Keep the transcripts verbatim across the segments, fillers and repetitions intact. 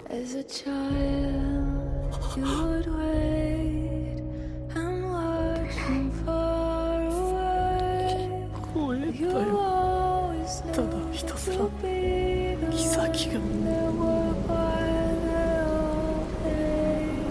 As a child, you would wait and watch from far away. こうやった You よ always ただ knew ひた that すら you'll be the 妃が one that will quiet their old pain.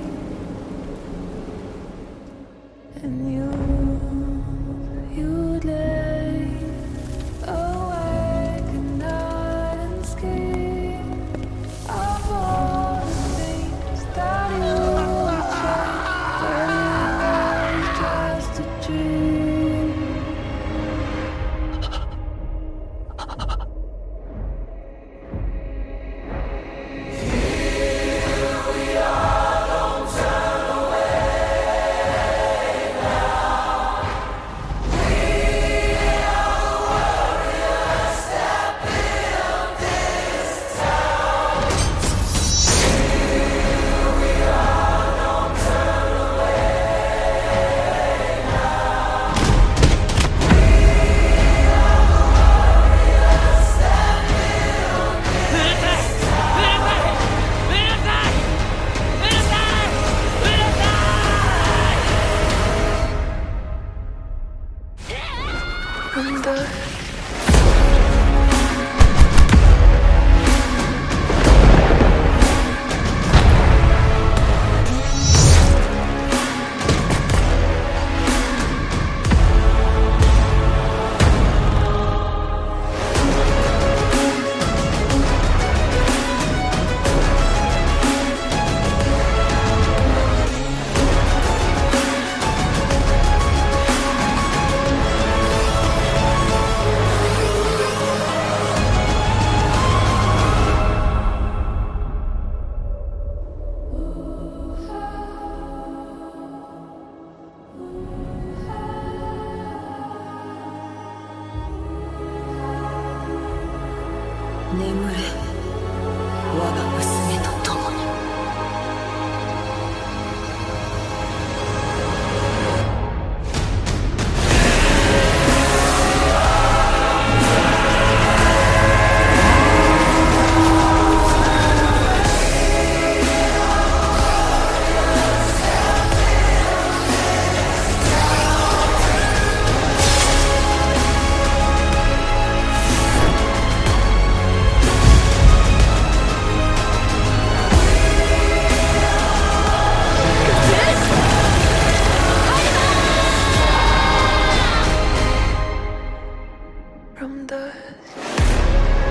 And you, you'd lay awake at night and scheme of all the things that you would say, but it was just a dream. From the眠れ我が娘と共にFrom the